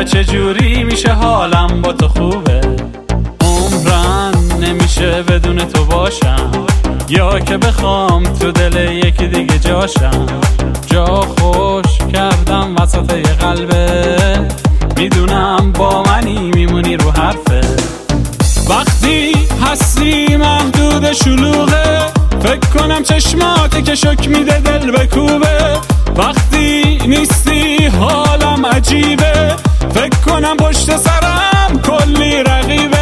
چجوری میشه حالم با تو خوبه. عمرن نمیشه بدون تو باشم، یا که بخوام تو دل یکی دیگه جاشم. جا خوش کردم وسط یه قلبه، میدونم با منی میمونی رو حرفه. وقتی هستی محدود شلوغه، فکر کنم چشماتی که شک میده دل بکوبه. وقتی نیستی حالم عجیبه، فکر کنم پشت سرم کلی رقیبه.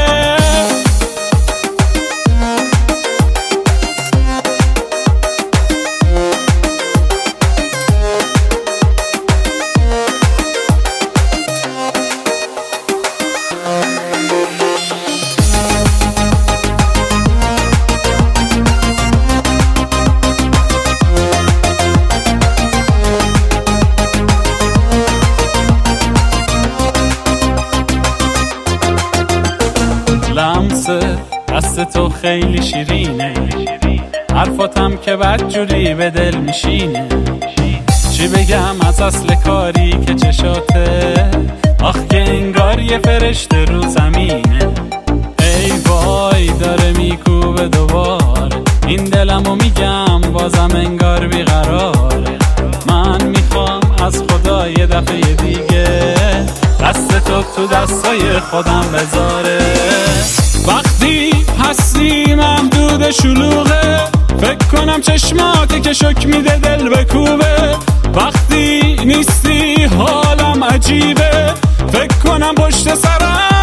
لمس دست تو خیلی شیرینه، حرفاتم که بدجوری به دل میشینه. چی بگم از اصل کاری که چشاته، آخ که انگار یه فرشته رو زمینه. ای وای داره میکوبه دوباره، این دلمو میگم بازم انگار بیقراره. من میخوام از خدا یه دفعه دیگه دست تو دستای خودم بذاره. وقتی هستی محدود شلوغه، فکر کنم چشماتی که شک میده دل بکوبه. وقتی نیستی حالم عجیبه، فکر کنم پشت سرم